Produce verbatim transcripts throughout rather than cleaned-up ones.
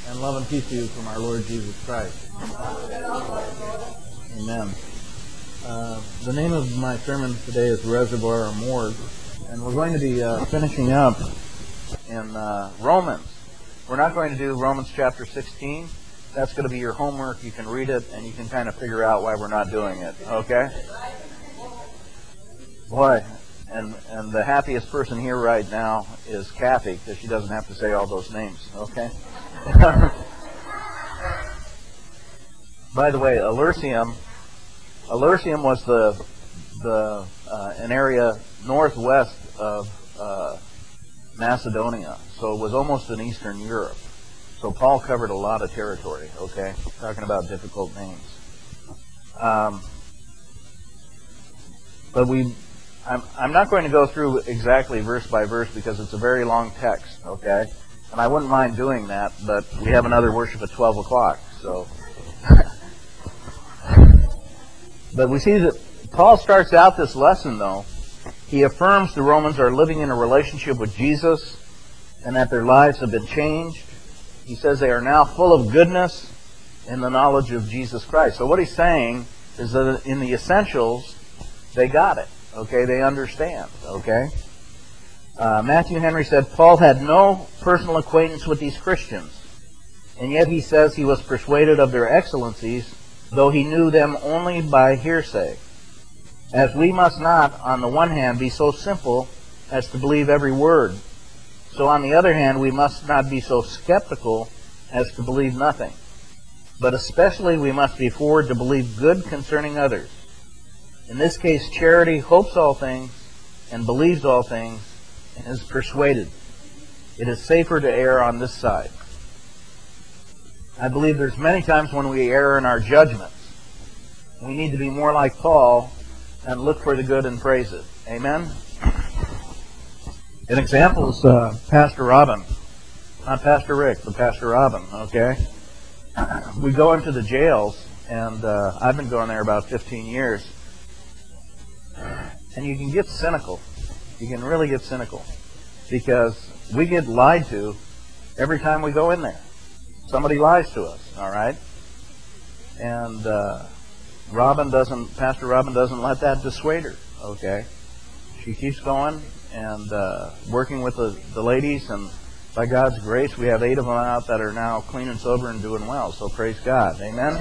And love and peace to you from our Lord Jesus Christ. Amen. Uh, the name of my sermon today is Reservoir or Morgue, and we're going to be uh, finishing up in uh, Romans. We're not going to do Romans chapter sixteen. That's going to be your homework. You can read it, and you can kind of figure out why we're not doing it. Okay? Boy, and and the happiest person here right now is Kathy, because she doesn't have to say all those names. Okay? By the way, Illyricum, Illyricum was the the uh, an area northwest of uh, Macedonia, so it was almost in Eastern Europe. So Paul covered a lot of territory. Okay, talking about difficult names. Um, but we, I'm I'm not going to go through exactly verse by verse because it's a very long text. Okay. And I wouldn't mind doing that, but we have another worship at twelve o'clock. So, but we see that Paul starts out this lesson, though. He affirms the Romans are living in a relationship with Jesus and that their lives have been changed. He says they are now full of goodness in the knowledge of Jesus Christ. So what he's saying is that in the essentials, they got it. Okay, they understand. Okay. Uh, Matthew Henry said Paul had no personal acquaintance with these Christians, and yet he says he was persuaded of their excellencies, though he knew them only by hearsay. As we must not, on the one hand, be so simple as to believe every word, so on the other hand, we must not be so skeptical as to believe nothing. But especially we must be forward to believe good concerning others. In this case, charity hopes all things and believes all things, and is persuaded. It is safer to err on this side. I believe there's many times when we err in our judgments. We need to be more like Paul and look for the good and praise it. Amen? An example is uh, Pastor Robin. Not Pastor Rick, but Pastor Robin, okay? We go into the jails, and uh, I've been going there about fifteen years, and you can get cynical. You can really get cynical because we get lied to every time we go in there. Somebody lies to us, all right? And uh, Robin doesn't, Pastor Robin doesn't let that dissuade her, okay? She keeps going and uh, working with the, the ladies, and by God's grace, we have eight of them out that are now clean and sober and doing well, so praise God. Amen?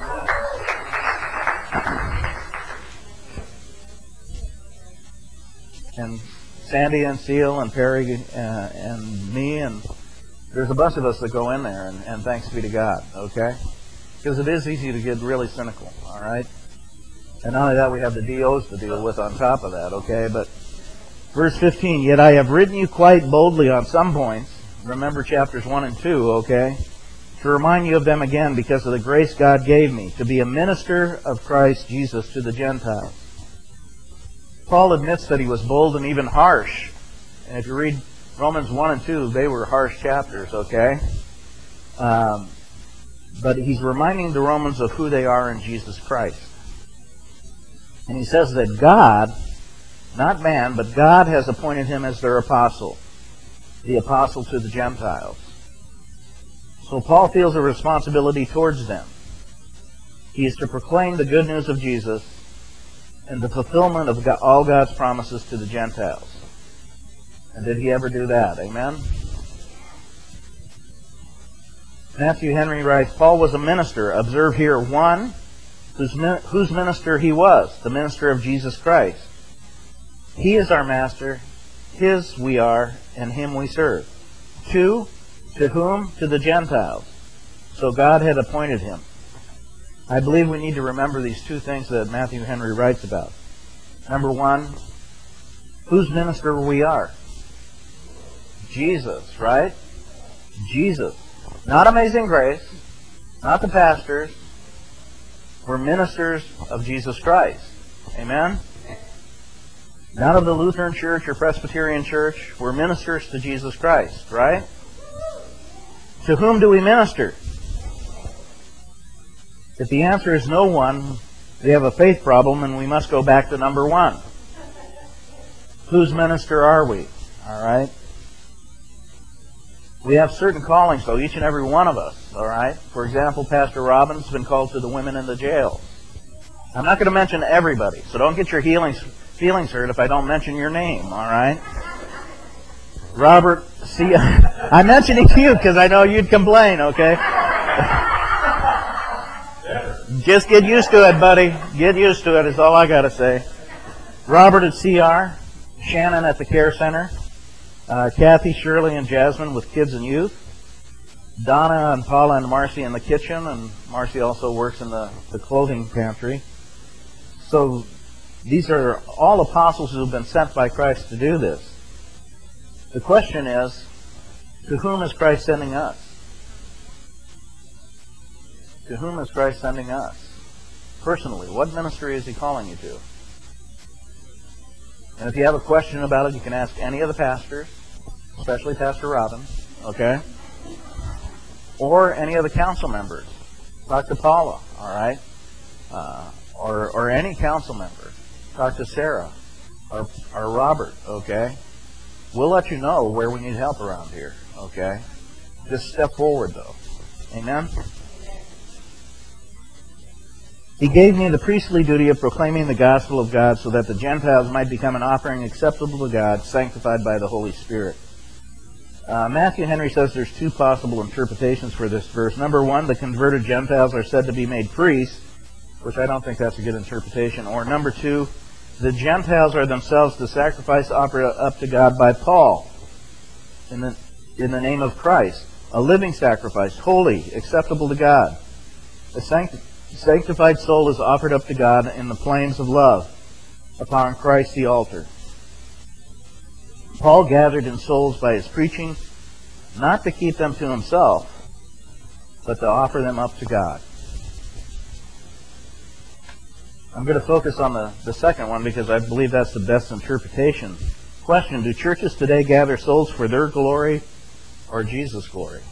And Sandy and Seal and Perry uh, and me, and there's a bunch of us that go in there, and, and thanks be to God, okay? Because it is easy to get really cynical, all right? And not only that, we have the D Os to deal with on top of that, okay? But verse fifteen, yet I have written you quite boldly on some points, remember chapters one and two, okay? To remind you of them again because of the grace God gave me, to be a minister of Christ Jesus to the Gentiles. Paul admits that he was bold and even harsh. And if you read Romans one and two, they were harsh chapters, okay? Um, but he's reminding the Romans of who they are in Jesus Christ. And he says that God, not man, but God has appointed him as their apostle, the apostle to the Gentiles. So Paul feels a responsibility towards them. He is to proclaim the good news of Jesus and the fulfillment of all God's promises to the Gentiles. And did he ever do that? Amen? Matthew Henry writes, Paul was a minister. Observe here, one, whose, whose minister he was, the minister of Jesus Christ. He is our master, his we are, and him we serve. Two, to whom? To the Gentiles. So God had appointed him. I believe we need to remember these two things that Matthew Henry writes about. Number one, whose minister we are? Jesus, right? Jesus. Not Amazing Grace, not the pastors. We're ministers of Jesus Christ. Amen? Not of the Lutheran Church or Presbyterian Church. We're ministers to Jesus Christ, right? To whom do we minister? If the answer is no one, we have a faith problem and we must go back to number one. Whose minister are we? All right? We have certain callings, though, each and every one of us, all right? For example, Pastor Robin's been called to the women in the jail. I'm not going to mention everybody, so don't get your feelings, feelings hurt if I don't mention your name, all right? Robert, see, I'm mentioning you because I know you'd complain, okay? Just get used to it, buddy. Get used to it is all I got to say. Robert at C R, Shannon at the Care Center, uh, Kathy, Shirley, and Jasmine with Kids and Youth, Donna and Paula and Marcy in the kitchen, and Marcy also works in the, the clothing pantry. So these are all apostles who have been sent by Christ to do this. The question is, to whom is Christ sending us? To whom is Christ sending us? Personally, what ministry is He calling you to? And if you have a question about it, you can ask any of the pastors, especially Pastor Robin, okay? Or any of the council members. Talk to Paula, all right? Uh, or, or any council member. Talk to Sarah or, or Robert, okay? We'll let you know where we need help around here, okay? Just step forward, though. Amen? He gave me the priestly duty of proclaiming the gospel of God so that the Gentiles might become an offering acceptable to God, sanctified by the Holy Spirit. Uh, Matthew Henry says there's two possible interpretations for this verse. Number one, the converted Gentiles are said to be made priests, which I don't think that's a good interpretation. Or number two, the Gentiles are themselves the sacrifice offered up to God by Paul in the, in the name of Christ, a living sacrifice, holy, acceptable to God. A sancti- sanctified soul is offered up to God in the flames of love upon Christ the altar. Paul gathered in souls by his preaching, not to keep them to himself, but to offer them up to God. I'm going to focus on the, the second one because I believe that's the best interpretation. Question, do churches today gather souls for their glory or Jesus' glory?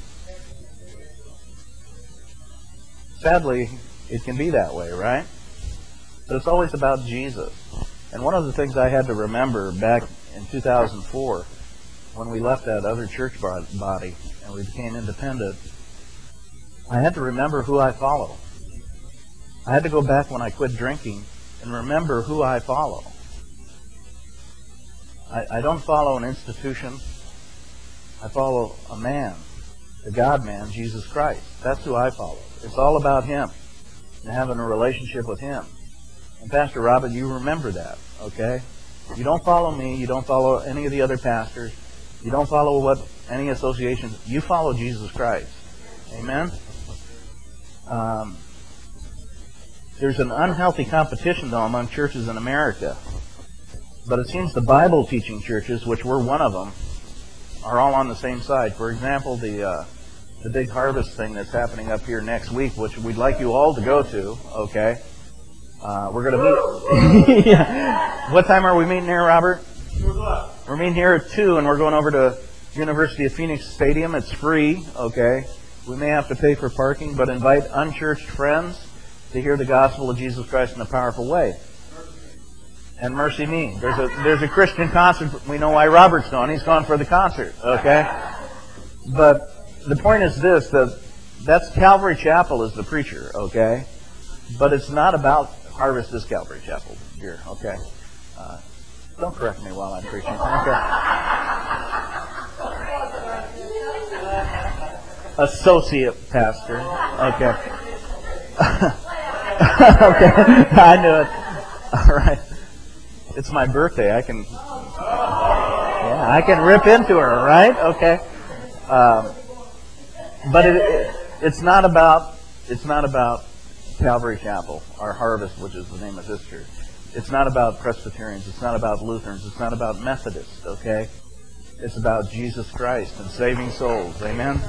Sadly, it can be that way, right? But it's always about Jesus. And one of the things I had to remember back in two thousand four, when we left that other church body and we became independent, I had to remember who I follow. I had to go back when I quit drinking and remember who I follow. I, I don't follow an institution. I follow a man, the God-man, Jesus Christ. That's who I follow. It's all about Him and having a relationship with Him. And Pastor Robin, you remember that, okay? You don't follow me. You don't follow any of the other pastors. You don't follow what any association. You follow Jesus Christ. Amen? Um, there's an unhealthy competition, though, among churches in America. But it seems the Bible-teaching churches, which we're one of them, are all on the same side. For example, the uh, the big harvest thing that's happening up here next week, which we'd like you all to go to, okay? Uh, we're going to meet. Yeah. What time are we meeting here, Robert? We're meeting here at two, and we're going over to University of Phoenix Stadium. It's free, okay? We may have to pay for parking, but invite unchurched friends to hear the gospel of Jesus Christ in a powerful way. And Mercy Me. There's a there's a Christian concert. We know why Robert's going. He's gone for the concert, okay? But the point is this, that that's Calvary Chapel is the preacher, okay? But it's not about Harvest is Calvary Chapel here, okay? Uh, don't correct me while I'm preaching, okay? Associate pastor, okay. Okay, I knew it. All right. It's my birthday. I can, yeah, I can rip into her, right? Okay. Um, but it, it, it's not about it's not about Calvary Chapel or Harvest, which is the name of this church. It's not about Presbyterians. It's not about Lutherans. It's not about Methodists. Okay. It's about Jesus Christ and saving souls. Amen.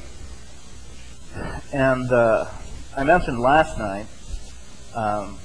And uh, I mentioned last night. Um,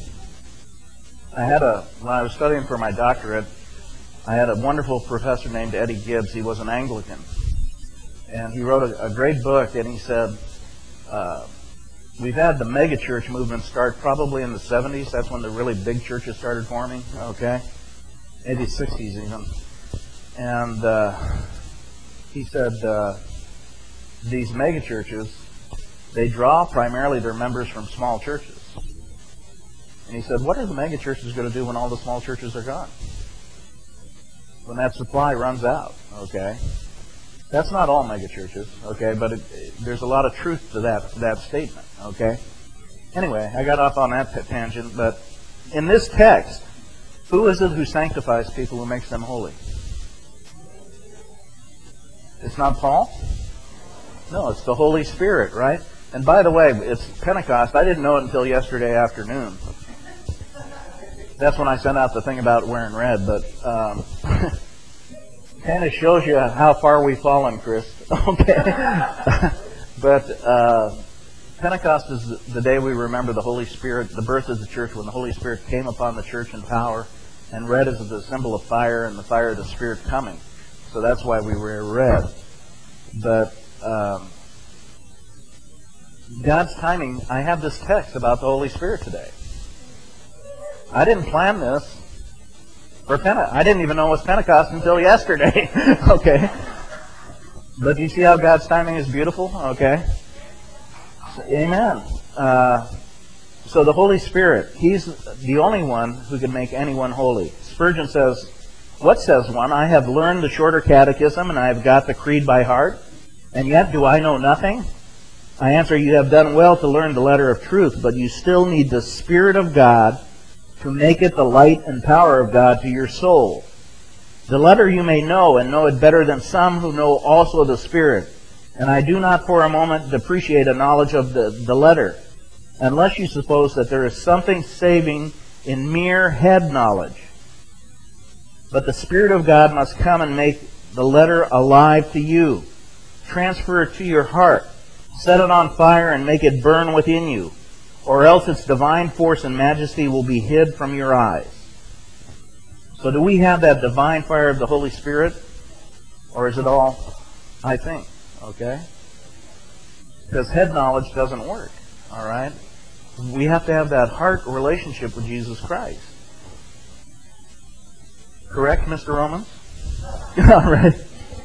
I had a, when I was studying for my doctorate, I had a wonderful professor named Eddie Gibbs. He was an Anglican. And he wrote a, a great book, and he said, uh, we've had the megachurch movement start probably in the seventies. That's when the really big churches started forming, okay? Maybe sixties even. And uh, he said uh, these megachurches, they draw primarily their members from small churches. And he said, what are the megachurches going to do when all the small churches are gone? When that supply runs out, okay? That's not all megachurches, okay? But it, it, there's a lot of truth to that, that statement, okay? Anyway, I got off on that t- tangent, but in this text, who is it who sanctifies people, who makes them holy? It's not Paul? No, it's the Holy Spirit, right? And by the way, it's Pentecost. I didn't know it until yesterday afternoon. That's when I sent out the thing about wearing red, but um, kind of shows you how far we've fallen, Chris. Okay. But uh, Pentecost is the day we remember the Holy Spirit, the birth of the church, when the Holy Spirit came upon the church in power, and red is the symbol of fire and the fire of the Spirit coming. So that's why we wear red. But um, God's timing, I have this text about the Holy Spirit today. I didn't plan this for Pentecost. I didn't even know it was Pentecost until yesterday. Okay. But you see how God's timing is beautiful? Okay. So, amen. Uh, so the Holy Spirit, He's the only one who can make anyone holy. Spurgeon says, what says one? I have learned the shorter catechism and I have got the creed by heart, and yet do I know nothing? I answer, you have done well to learn the letter of truth, but you still need the Spirit of God to make it the light and power of God to your soul. The letter you may know, and know it better than some who know also the Spirit. And I do not for a moment depreciate a knowledge of the, the letter, unless you suppose that there is something saving in mere head knowledge. But the Spirit of God must come and make the letter alive to you. Transfer it to your heart. Set it on fire and make it burn within you, or else its divine force and majesty will be hid from your eyes. So do we have that divine fire of the Holy Spirit? Or is it all, I think, okay? Because head knowledge doesn't work, all right? We have to have that heart relationship with Jesus Christ. Correct, Mister Romans? All right.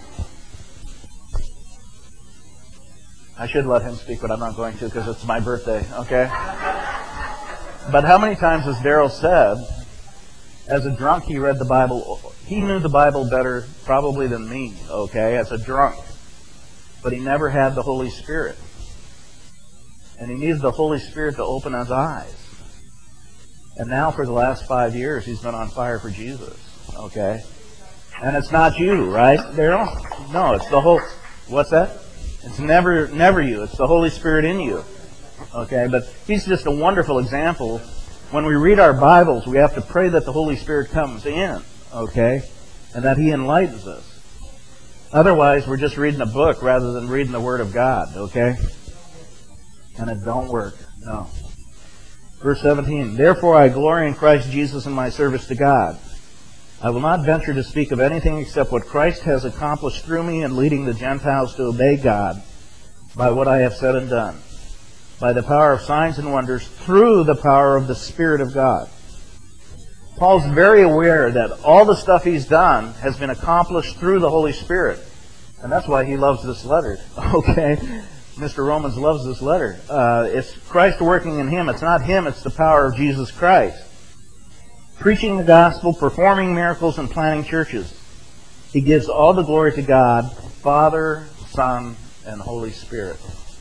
I should let him speak, but I'm not going to because it's my birthday, okay? But how many times has Daryl said, as a drunk he read the Bible, he knew the Bible better probably than me, okay, as a drunk. But he never had the Holy Spirit. And he needed the Holy Spirit to open his eyes. And now for the last five years he's been on fire for Jesus, okay? And it's not you, right, Daryl? No, it's the whole... What's that? It's never never you. It's the Holy Spirit in you. Okay, but he's just a wonderful example. When we read our Bibles, we have to pray that the Holy Spirit comes in, okay, and that He enlightens us. Otherwise, we're just reading a book rather than reading the Word of God, okay? And it don't work, no. Verse seventeen, therefore I glory in Christ Jesus in my service to God. I will not venture to speak of anything except what Christ has accomplished through me in leading the Gentiles to obey God by what I have said and done, by the power of signs and wonders, through the power of the Spirit of God. Paul's very aware that all the stuff he's done has been accomplished through the Holy Spirit. And that's why he loves this letter. Okay? Mister Romans loves this letter. Uh, it's Christ working in him. It's not him, it's the power of Jesus Christ. Preaching the gospel, performing miracles, and planting churches. He gives all the glory to God, Father, Son, and Holy Spirit.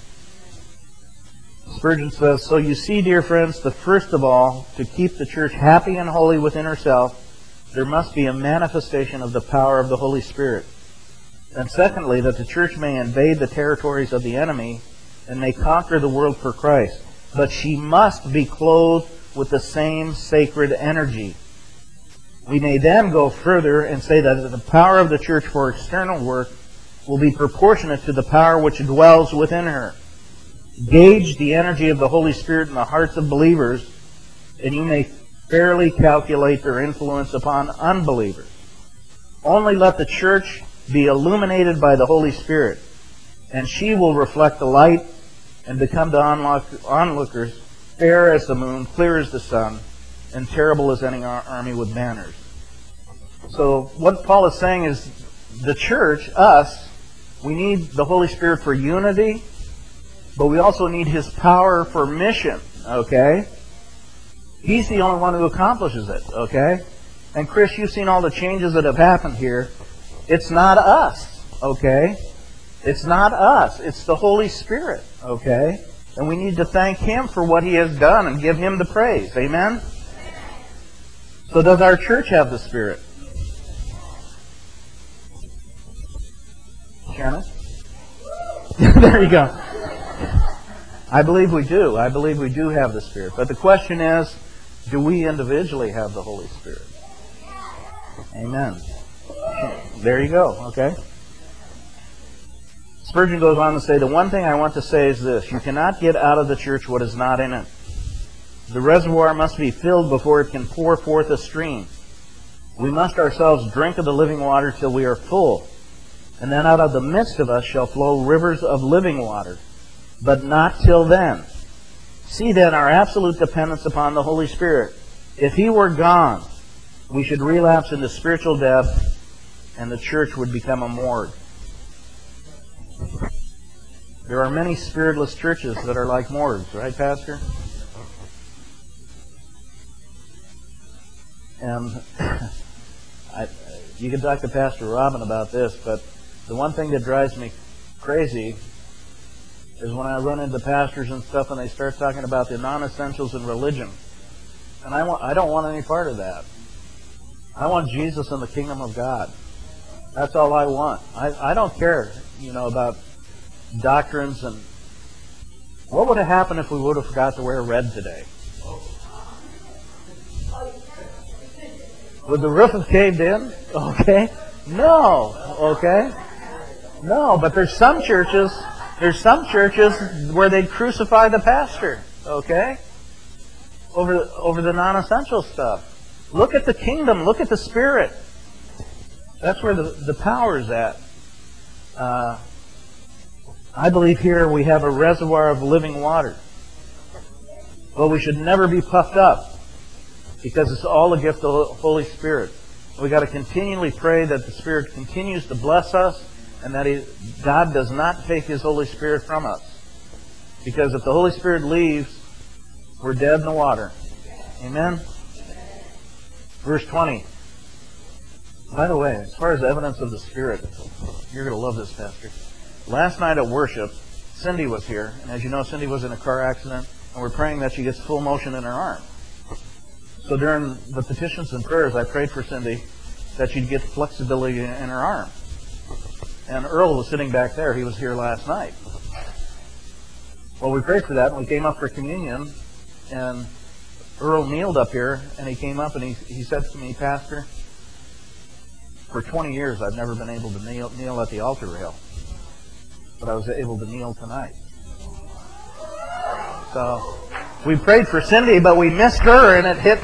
Spurgeon says, so you see, dear friends, that first of all, to keep the church happy and holy within herself, there must be a manifestation of the power of the Holy Spirit. And secondly, that the church may invade the territories of the enemy and may conquer the world for Christ. But she must be clothed with the same sacred energy. We may then go further and say that the power of the church for external work will be proportionate to the power which dwells within her. Gauge the energy of the Holy Spirit in the hearts of believers, and you may fairly calculate their influence upon unbelievers. Only let the church be illuminated by the Holy Spirit, and she will reflect the light and become to onlookers fair as the moon, clear as the sun, and terrible as any army with banners. So what Paul is saying is the church, us, We need the Holy Spirit for unity, but we also need His power for mission, okay? He's the only one who accomplishes it, okay? And Chris, you've seen all the changes that have happened here. It's not us, okay? It's not us. It's the Holy Spirit, okay? And we need to thank Him for what He has done and give Him the praise. Amen? So does our church have the Spirit? Shannon? There you go. I believe we do. I believe we do have the Spirit. But the question is, do we individually have the Holy Spirit? Amen. There you go, okay? Spurgeon goes on to say, the one thing I want to say is this: you cannot get out of the church what is not in it. The reservoir must be filled before it can pour forth a stream. We must ourselves drink of the living water till we are full, and then out of the midst of us shall flow rivers of living water. But not till then. See then our absolute dependence upon the Holy Spirit. If He were gone, we should relapse into spiritual death, and the church would become a morgue. There are many spiritless churches that are like morgues, right, Pastor? And I, you can talk to Pastor Robin about this, but the one thing that drives me crazy is when I run into pastors and stuff and they start talking about the non-essentials in religion. And I want, I don't want any part of that. I want Jesus and the kingdom of God. That's all I want. I, I don't care, you know, about doctrines and... What would have happened if we would have forgot to wear red today? Would the roof have caved in? Okay. No. Okay. No, but there's some churches... There's some churches where they'd crucify the pastor, okay? Over, over the non-essential stuff. Look at the kingdom. Look at the Spirit. That's where the, the power is at. Uh, I believe here we have a reservoir of living water. But we should never be puffed up, because it's all a gift of the Holy Spirit. We've got to continually pray that the Spirit continues to bless us, and that he, God does not take His Holy Spirit from us. Because if the Holy Spirit leaves, we're dead in the water. Amen? Verse twenty. By the way, as far as evidence of the Spirit, you're going to love this, Pastor. Last night at worship, Cindy was here. And as you know, Cindy was in a car accident. And we're praying that she gets full motion in her arm. So during the petitions and prayers, I prayed for Cindy that she'd get flexibility in her arm. And Earl was sitting back there. He was here last night. Well, we prayed for that, and we came up for communion, and Earl kneeled up here, and he came up and he, he said to me, Pastor, for twenty years I've never been able to kneel, kneel at the altar rail, but I was able to kneel tonight. So we prayed for Cindy, but we missed her, and it hit...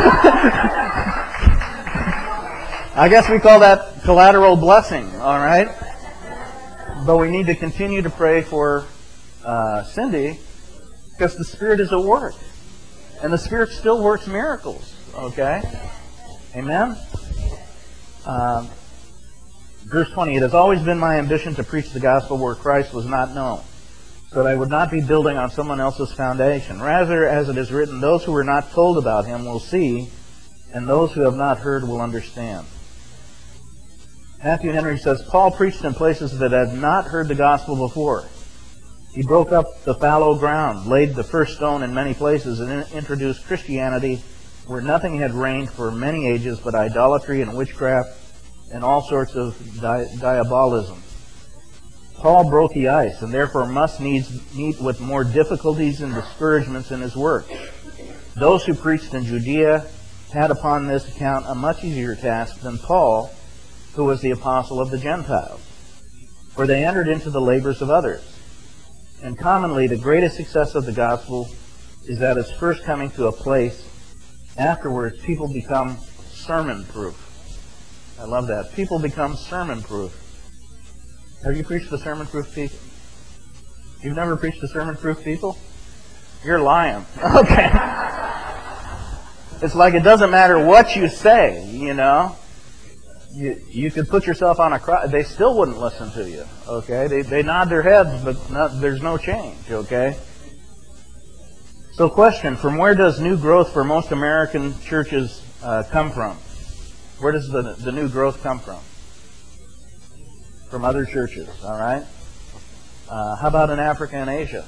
I guess we call that collateral blessing, all right? But we need to continue to pray for uh, Cindy, because the Spirit is at work. And the Spirit still works miracles, okay? Amen? Um, verse twenty, it has always been my ambition to preach the gospel where Christ was not known, so that I would not be building on someone else's foundation. Rather, as it is written, those who were not told about Him will see, and those who have not heard will understand. Matthew Henry says, Paul preached in places that had not heard the gospel before. He broke up the fallow ground, laid the first stone in many places, and introduced Christianity where nothing had reigned for many ages but idolatry and witchcraft and all sorts of di- diabolism. Paul broke the ice, and therefore must needs meet with more difficulties and discouragements in his work. Those who preached in Judea had upon this account a much easier task than Paul, who was the apostle of the Gentiles, for they entered into the labors of others. And commonly the greatest success of the gospel is at its first coming to a place. Afterwards, people become sermon-proof. I love that. People become sermon-proof. Have you preached to sermon-proof people? You've never preached to sermon-proof people? You're lying. Okay. It's like it doesn't matter what you say, you know. you, you could put yourself on a cross. They still wouldn't listen to you. Okay, they they nod their heads, but not, there's no change. Okay. So, question: from where does new growth for most American churches uh, come from? Where does the the new growth come from? From other churches. All right. Uh, how about in Africa and Asia?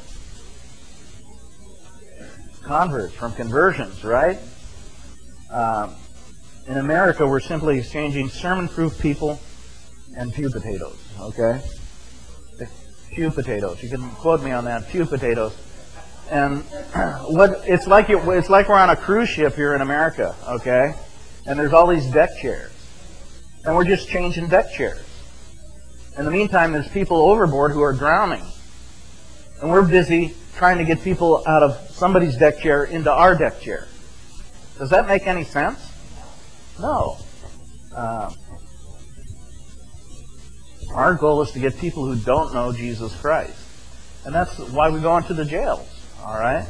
Converts from conversions, right? Um, in America, we're simply exchanging sermon-proof people and pew potatoes. Okay, pew potatoes. You can quote me on that. Pew potatoes. And what it's like, it, it's like we're on a cruise ship here in America. Okay, and there's all these deck chairs, and we're just changing deck chairs. In the meantime, there's people overboard who are drowning, and we're busy trying to get people out of somebody's deck chair into our deck chair. Does that make any sense? No. Uh, our goal is to get people who don't know Jesus Christ. And that's why we go into the jails. All right?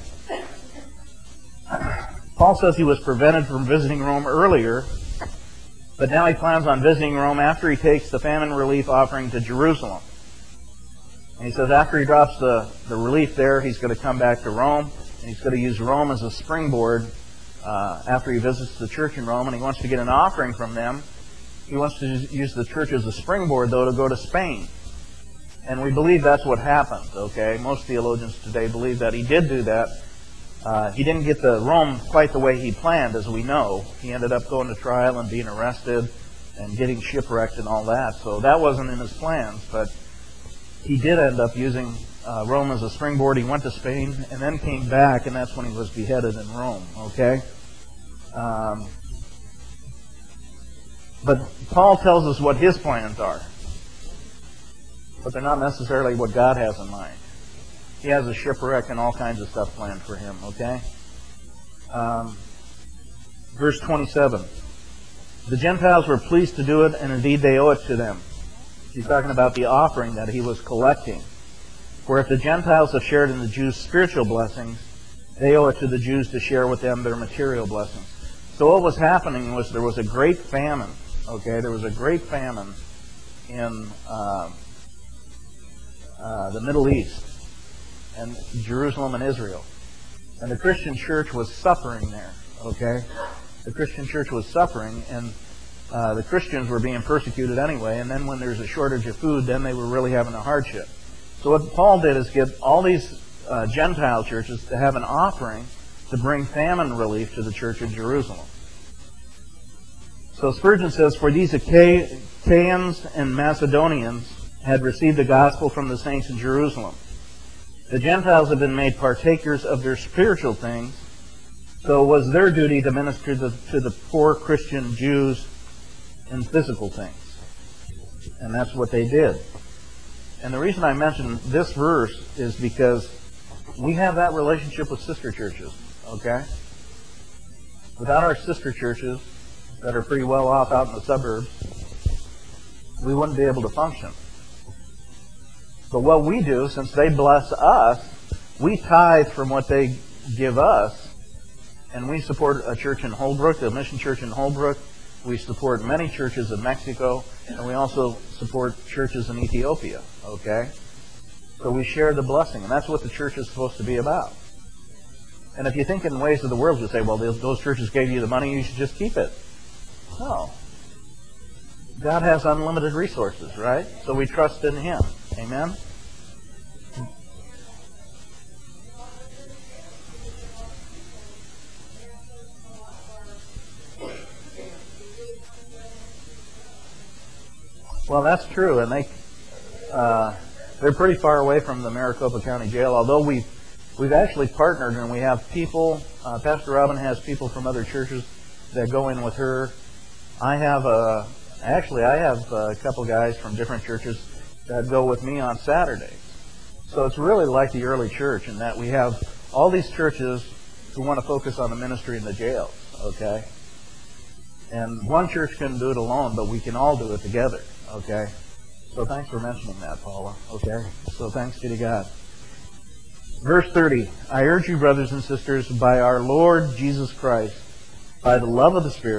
Paul says he was prevented from visiting Rome earlier, but now he plans on visiting Rome after he takes the famine relief offering to Jerusalem. And he says after he drops the, the relief there, he's going to come back to Rome, and he's going to use Rome as a springboard uh, after he visits the church in Rome, and he wants to get an offering from them. He wants to use the church as a springboard, though, to go to Spain. And we believe that's what happened, okay? Most theologians today believe that he did do that. Uh, he didn't get to Rome quite the way he planned, as we know. He ended up going to trial and being arrested and getting shipwrecked and all that. So that wasn't in his plans, but he did end up using uh, Rome as a springboard. He went to Spain and then came back, and that's when he was beheaded in Rome, okay? Um, but Paul tells us what his plans are. But they're not necessarily what God has in mind. He has a shipwreck and all kinds of stuff planned for him, okay? Um, verse twenty-seven. The Gentiles were pleased to do it, and indeed they owe it to them. He's talking about the offering that he was collecting. For if the Gentiles have shared in the Jews' spiritual blessings, they owe it to the Jews to share with them their material blessings. So what was happening was there was a great famine, okay? There was a great famine in uh, uh, the Middle East and Jerusalem and Israel. And the Christian church was suffering there, okay? The Christian church was suffering, and uh, the Christians were being persecuted anyway, and then when there's a shortage of food, then they were really having a hardship. So what Paul did is get all these uh, Gentile churches to have an offering to bring famine relief to the church in Jerusalem. So Spurgeon says, for these Achaeans and Macedonians had received the gospel from the saints in Jerusalem. The Gentiles had been made partakers of their spiritual things, so it was their duty to minister to the, to the poor Christian Jews in physical things. And that's what they did. And the reason I mention this verse is because we have that relationship with sister churches, okay? Without our sister churches that are pretty well off out in the suburbs, we wouldn't be able to function. But what we do, since they bless us, we tithe from what they give us, and we support a church in Holbrook, the Mission Church in Holbrook. We support many churches in Mexico, and we also support churches in Ethiopia, okay? So we share the blessing, and that's what the church is supposed to be about. And if you think in ways of the world, you say, well, those churches gave you the money, you should just keep it. No. God has unlimited resources, right? So we trust in Him. Amen? Well, that's true, and they uh, they're pretty far away from the Maricopa County Jail. Although we've we've actually partnered, and we have people. Uh, Pastor Robin has people from other churches that go in with her. I have a actually I have a couple guys from different churches that go with me on Saturdays. So it's really like the early church in that we have all these churches who want to focus on the ministry in the jails. Okay, and one church couldn't do it alone, but we can all do it together. Okay, so thanks for mentioning that, Paula. Okay, so thanks be to God. Verse thirty, I urge you, brothers and sisters, by our Lord Jesus Christ, by the love of the Spirit,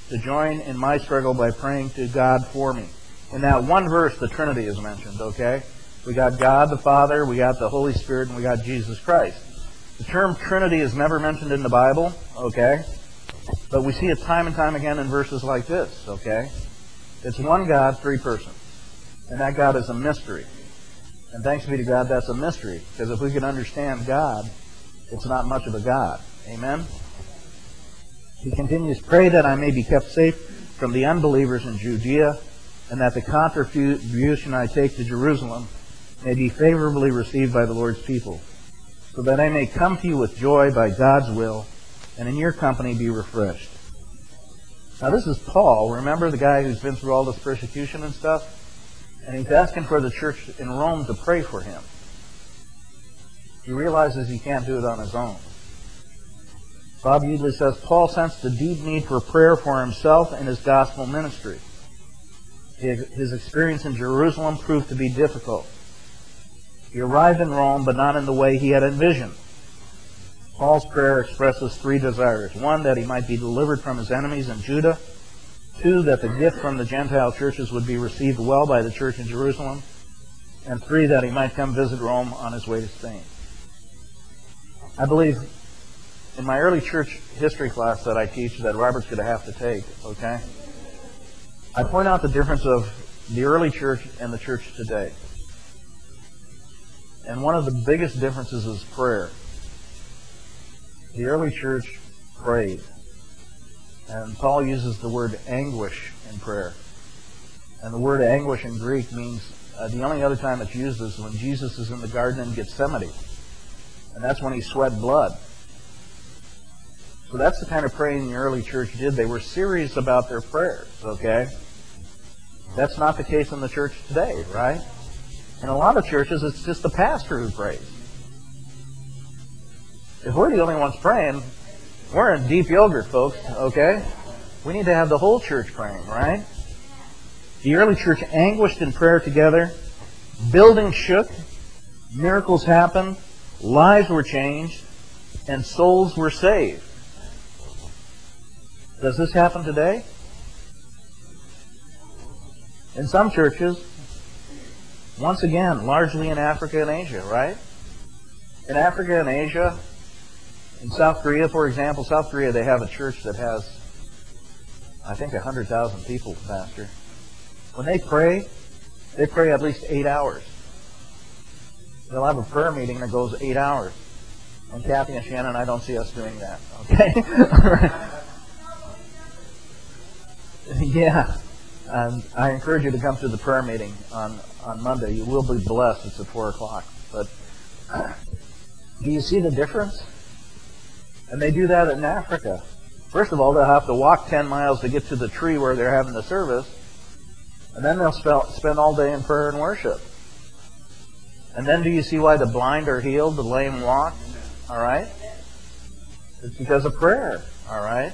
to join in my struggle by praying to God for me. In that one verse, the Trinity is mentioned, okay? We got God the Father, we got the Holy Spirit, and we got Jesus Christ. The term Trinity is never mentioned in the Bible, okay? But we see it time and time again in verses like this, okay? It's one God, three persons. And that God is a mystery. And thanks be to God, that's a mystery. Because if we can understand God, it's not much of a God. Amen? He continues, pray that I may be kept safe from the unbelievers in Judea, and that the contribution I take to Jerusalem may be favorably received by the Lord's people, so that I may come to you with joy by God's will, and in your company be refreshed. Now this is Paul, remember the guy who's been through all this persecution and stuff? And he's asking for the church in Rome to pray for him. He realizes he can't do it on his own. Bob Udley says, Paul sensed a deep need for prayer for himself and his gospel ministry. His experience in Jerusalem proved to be difficult. He arrived in Rome, but not in the way he had envisioned. Paul's prayer expresses three desires. One, that he might be delivered from his enemies in Judah. Two, that the gift from the Gentile churches would be received well by the church in Jerusalem. And three, that he might come visit Rome on his way to Spain. I believe in my early church history class that I teach that Robert's going to have to take, okay, I point out the difference of the early church and the church today. And one of the biggest differences is prayer. The early church prayed. And Paul uses the word anguish in prayer. And the word anguish in Greek means, uh, the only other time it's used is when Jesus is in the garden in Gethsemane. And that's when he sweat blood. So that's the kind of praying the early church did. They were serious about their prayers, okay? That's not the case in the church today, right? In a lot of churches, it's just the pastor who prays. If we're the only ones praying, we're in deep yogurt, folks, okay? We need to have the whole church praying, right? The early church anguished in prayer together. Buildings shook. Miracles happened. Lives were changed. And souls were saved. Does this happen today? In some churches, once again, largely in Africa and Asia, right? In Africa and Asia, in South Korea, for example, South Korea, they have a church that has, I think, one hundred thousand people, Pastor. When they pray, they pray at least eight hours. They'll have a prayer meeting that goes eight hours. And Kathy and Shannon, I don't see us doing that, okay? Yeah. And I encourage you to come to the prayer meeting on, on Monday. You will be blessed. It's at four o'clock. But uh, do you see the difference? And they do that in Africa. First of all, they'll have to walk ten miles to get to the tree where they're having the service. And then they'll spell, spend all day in prayer and worship. And then do you see why the blind are healed, the lame walk? All right? It's because of prayer. All right?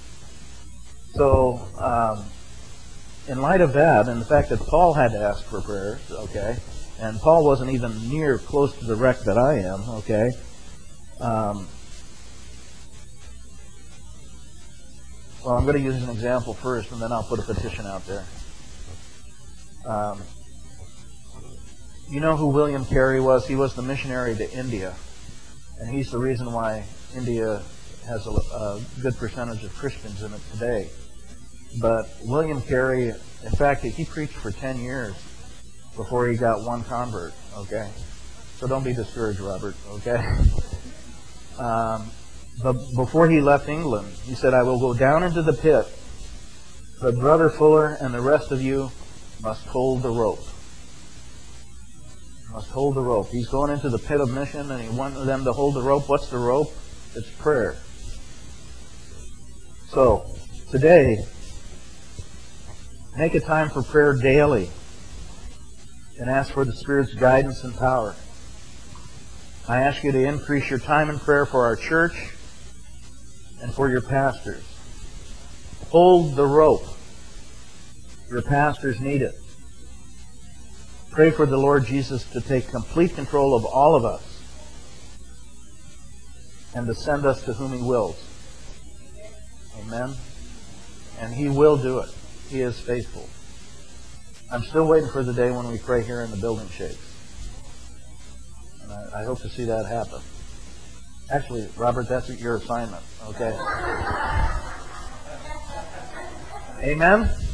So, um, in light of that, and the fact that Paul had to ask for prayers, okay, and Paul wasn't even near close to the wreck that I am, okay, um, well, I'm going to use an example first, and then I'll put a petition out there. Um, you know who William Carey was? He was the missionary to India, and he's the reason why India has a, a good percentage of Christians in it today. But William Carey, in fact, he preached for ten years before he got one convert, okay? So don't be discouraged, Robert, okay? Um, but before he left England, he said, I will go down into the pit, but Brother Fuller and the rest of you must hold the rope. Must hold the rope. He's going into the pit of mission, and he wanted them to hold the rope. What's the rope? It's prayer. So, today, make a time for prayer daily and ask for the Spirit's guidance and power. I ask you to increase your time in prayer for our church and for your pastors. Hold the rope. Your pastors need it. Pray for the Lord Jesus to take complete control of all of us and to send us to whom He wills. Amen. And He will do it. He is faithful. I'm still waiting for the day when we pray here and the building shakes. And I, I hope to see that happen. Actually, Robert, that's your assignment, okay? Amen?